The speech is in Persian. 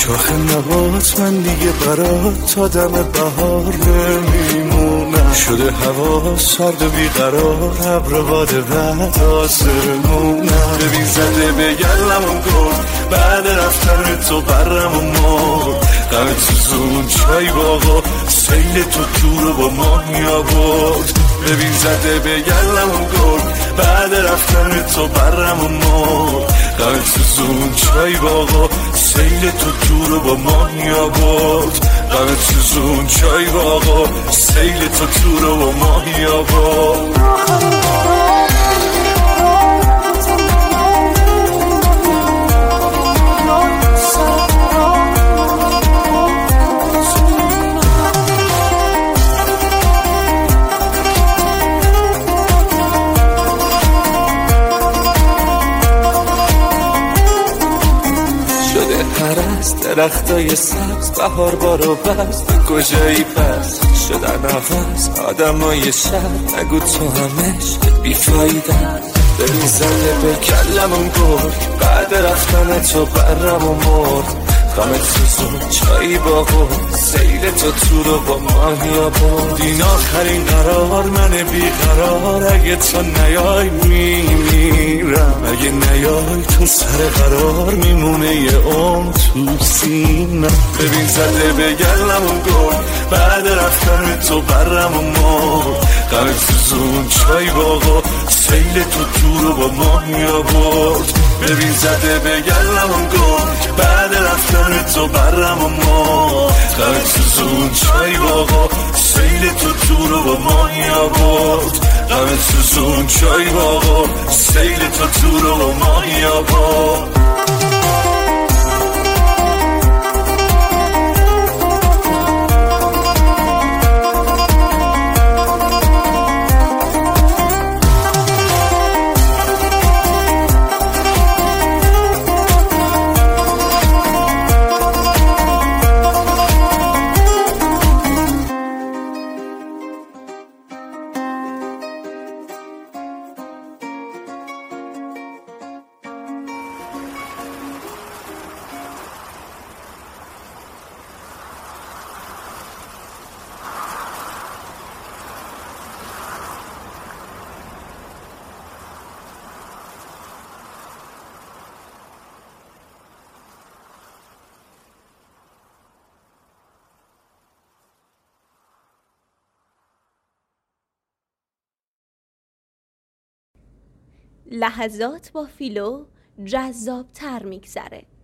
شاخ نبات من دیگه برات تا دم بهار نمیمونم. شده هوا سرد و بیقرار، ابر باده بعد آسمونم. ببین زده به گلمون گرد، بعد رفتن تو برم و مرد. غم تو زون چای باغا، سیل تو دور با ماهی آورد. ببین زده به گلمون گرد، بعد رفتن تو برم و مرد. غم تو زون چای باغا، سیل تو دور با ماهی آورد. غم تو زون چای باغا، سیل تو دور با ماهی آورد. درختای سبز بهار بارو بست، کجایی پس شدن نفس آدمای شهر، نگو تو همش بیفایده. ببین زده به کلمون گرد، بعد رفتن تو برم و مرد. غم تو زون چایی باغو، سیل تو رو با ماهی آورد. این آخرین قرار من بیقرار، اگه تو نیای میمیرم. اگه نیای تو سر قرار میمونه یه عمر تو سینم. ببین زده به گلمون گرد، بعد رفتن تو برم و مرد. غم تو زون چای باغو، سیل تو رو با ماهی آورد. ببین زده به گلمون گرد، بعد رفتن تو برم و مرد. غم تو زون چای باغا، سیل تو رو با ماهی آورد. غم تو زون چای باغا، سیل تو رو با ماهی آورد. لحظات با فیلو جذاب تر میگذره.